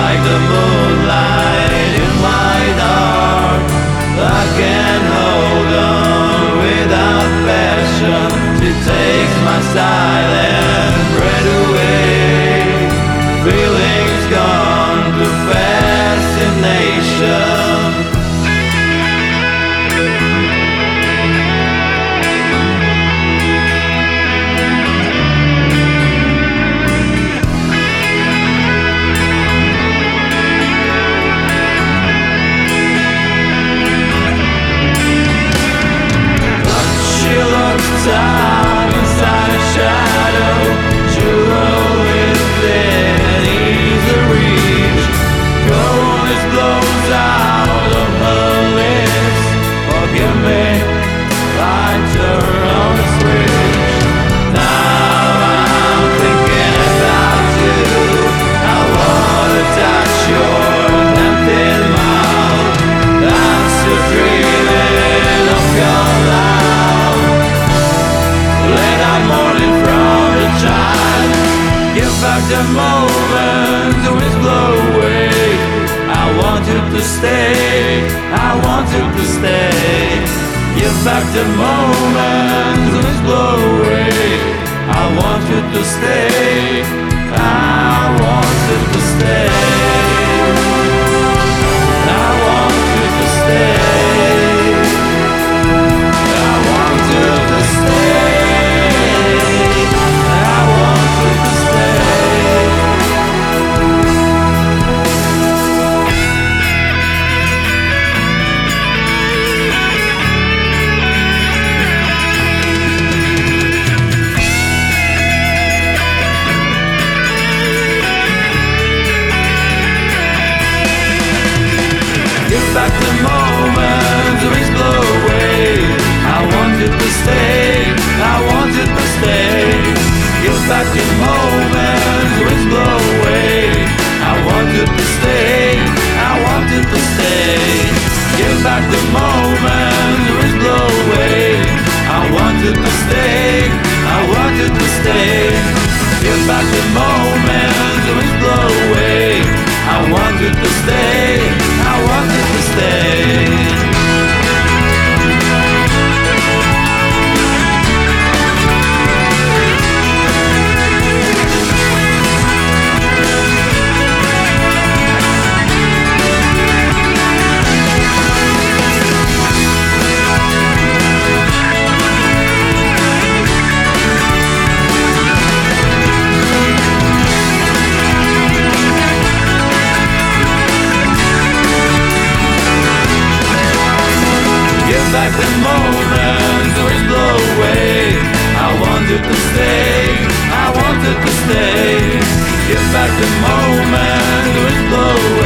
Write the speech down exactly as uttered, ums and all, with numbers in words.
like the moonlight in my dark. I can hold on without passion. She takes my silent breath away. Feelings gone to fascination. Down inside a shadow, jewel within easy reach. Coldness blows out of her lips. Forgive me, I turn on the switch. Now I'm thinking about you. I wanna touch your empty mouth. I'm still dreaming of your love. Morning from the child. Give back the moment the winds blow away. I want you to stay, I want you to stay. Give back the moment the winds blow away. I want you to stay, I want you to stay. I want you to stay. I want you to stay. Give back the moment the winds blow away. I want you to stay, I want you to stay. Give back the moment the winds blow away. I want you to stay, I want you to stay. Give back the moment the winds blow away. I want you to stay, I want you to stay. Give back the moment the winds blow away. I want you to stay, I want you to stay. Give back the moment the winds blow away. I want you to stay, I want you to stay. Give back the moment the winds blow away.